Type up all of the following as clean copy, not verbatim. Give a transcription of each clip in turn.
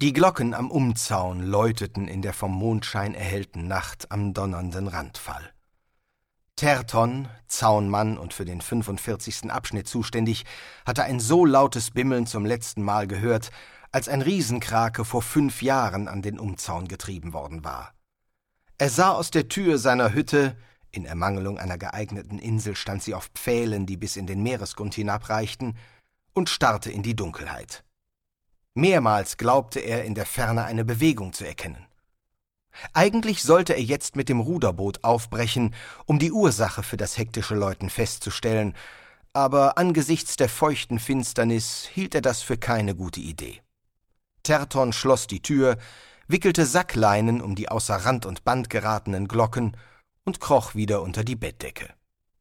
Die Glocken am Umzaun läuteten in der vom Mondschein erhellten Nacht am donnernden Randfall. Terton, Zaunmann und für den 45. Abschnitt zuständig, hatte ein so lautes Bimmeln zum letzten Mal gehört, als ein Riesenkrake vor 5 Jahren an den Umzaun getrieben worden war. Er sah aus der Tür seiner Hütte, in Ermangelung einer geeigneten Insel stand sie auf Pfählen, die bis in den Meeresgrund hinabreichten, und starrte in die Dunkelheit. Mehrmals glaubte er, in der Ferne eine Bewegung zu erkennen. Eigentlich sollte er jetzt mit dem Ruderboot aufbrechen, um die Ursache für das hektische Läuten festzustellen, aber angesichts der feuchten Finsternis hielt er das für keine gute Idee. Terton schloss die Tür, wickelte Sackleinen um die außer Rand und Band geratenen Glocken und kroch wieder unter die Bettdecke.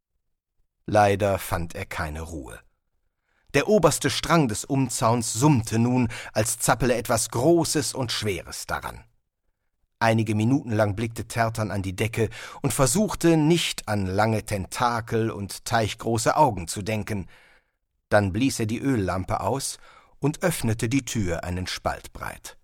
Leider fand er keine Ruhe. Der oberste Strang des Umzauns summte nun, als zappele etwas Großes und Schweres daran. Einige Minuten lang blickte Terton an die Decke und versuchte, nicht an lange Tentakel und teichgroße Augen zu denken. Dann blies er die Öllampe aus und öffnete die Tür einen Spalt breit.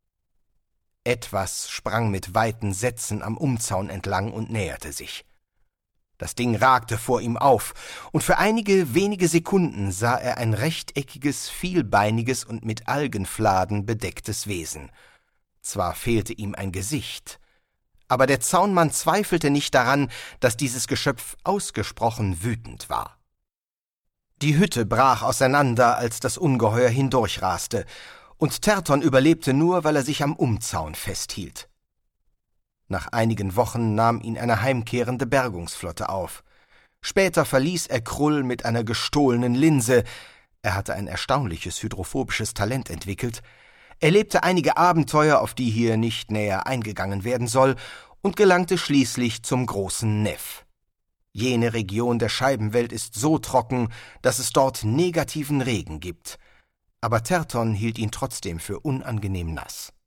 Etwas sprang mit weiten Sätzen am Umzaun entlang und näherte sich. Das Ding ragte vor ihm auf, und für einige wenige Sekunden sah er ein rechteckiges, vielbeiniges und mit Algenfladen bedecktes Wesen. Zwar fehlte ihm ein Gesicht, aber der Zaunmann zweifelte nicht daran, dass dieses Geschöpf ausgesprochen wütend war. Die Hütte brach auseinander, als das Ungeheuer hindurchraste, und Terton überlebte nur, weil er sich am Umzaun festhielt. Nach einigen Wochen nahm ihn eine heimkehrende Bergungsflotte auf. Später verließ er Krull mit einer gestohlenen Linse. Er hatte ein erstaunliches hydrophobisches Talent entwickelt, erlebte einige Abenteuer, auf die hier nicht näher eingegangen werden soll, und gelangte schließlich zum großen Neff. Jene Region der Scheibenwelt ist so trocken, dass es dort negativen Regen gibt, aber Terton hielt ihn trotzdem für unangenehm nass.